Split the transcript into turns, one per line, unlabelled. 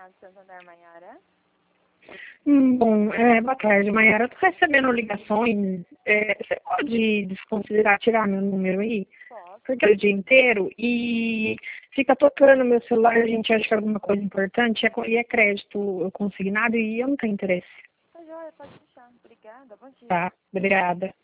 do Santander, Maiara.
Bom, boa tarde, Maiara. Eu tô recebendo ligações. Você pode desconsiderar tirar meu número aí?
Posso.
Porque é o dia inteiro e fica tocando meu celular, a gente acha que é alguma coisa importante e é crédito consignado e eu não tenho interesse.
Tá joia, pode deixar. Obrigada, bom dia.
Tá, obrigada.